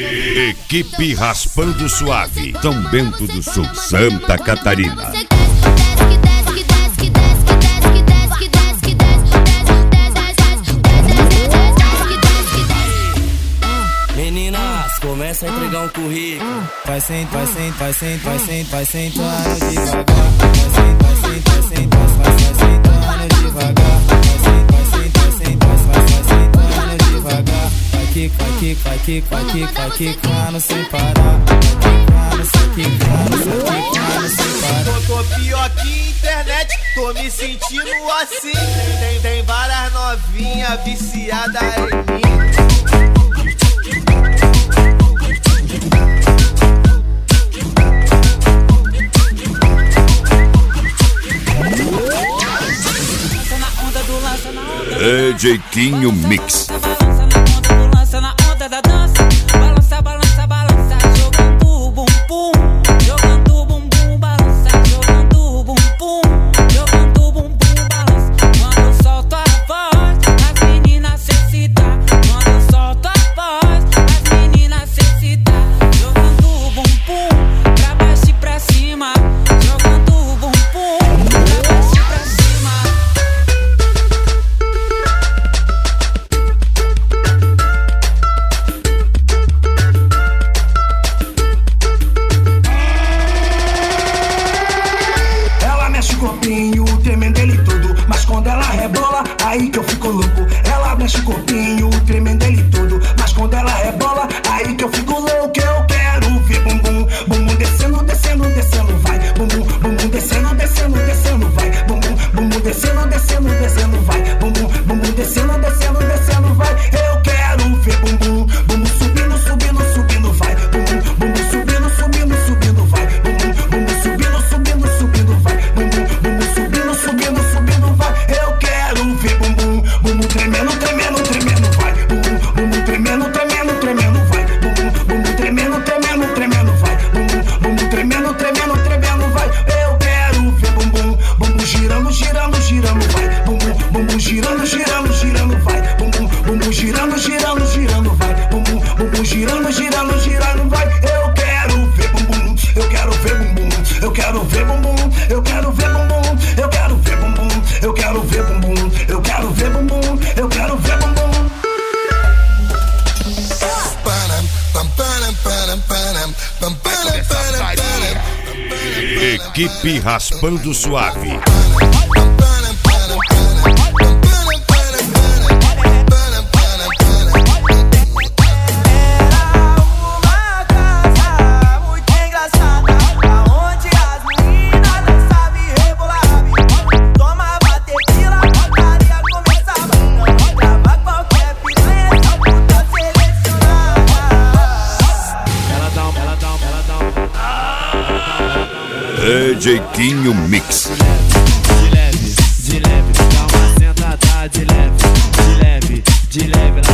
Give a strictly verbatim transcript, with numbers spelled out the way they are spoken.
Equipe Raspando Suave, São Bento do Sul, Santa Catarina. Meninas, começa a entregar um currículo. Vai sentar, vai sentar, vai sentar, vai sentar, vai sentando devagar. Vai sentar, vai sentar, vai sentar, vai sentando devagar. Vai sentar, vai sentar, vai sentar, vai sentando devagar. Vai quicar, vai quicar, vai quicar, vai quicar, vai quicando sem parar. Vai quicando, só quicando, só quicando sem parar. Tô, tô pior que internet, tô me sentindo assim. Tem, tem, tem várias novinhas viciadas em mim. D J Quinho Mix. Balança na onda do lança, na onda da dança. Balança, balança, balança, jogando o bumbum, jogando o bumbum, balança, jogando o bumbum, jogando o bumbum, balança. Quando eu solto a voz, as meninas se excitam. Quando eu solto a voz, as meninas se excitam. Jogando o bumbum, pra baixo e pra cima. Jogando o bumbum, pra baixo e pra cima. Corpinho, tremendo ele todo, mas quando ela rebola, aí que eu fico louco. Ela mexe o corpinho, tremendo ele todo, mas quando ela rebola, aí que eu fico louco. Eu quero ver bumbum, bumbum descendo, descendo, descendo, vai. Bumbum, bumbum descendo, descendo, descendo, vai. Bumbum, bumbum descendo, descendo, descendo, vai. Bumbum, bumbum descendo, descendo, descendo, vai. Eu quero ver bumbum, bumbum subindo, subindo, subindo, vai. Bumbum, bumbum subindo, subindo, subindo, vai. Bumbum, bumbum subindo, subindo, subindo, vai. Bumbum, subindo, subindo, subindo, vai. Eu quero ver bumbum, bumbum tremendo, tremendo, tremendo, vai. Bumbum, bumbum tremendo, tremendo, tremendo, vai. Bumbum, bumbum tremendo, tremendo, tremendo, vai. Bumbum, bumbum tremendo, tremendo, tremendo, vai. Eu quero ver bumbum, bumbum girando, girando, girando, vai. Bumbum, bumbum girando, girando, girando, vai. Bumbum, bumbum girando, girando, girando, vai. Bumbum, bumbum girando, girando, girando, vai. Eu quero ver bumbum, eu quero ver bumbum, eu quero ver bumbum, eu quero ver bumbum. Eu quero ver bumbum, eu quero ver bumbum, eu quero ver bumbum, eu quero ver bumbum. Equipe Raspando Suave. D J Quinho Mix. De leve, de leve, dá uma sentada de leve, de leve, de leve.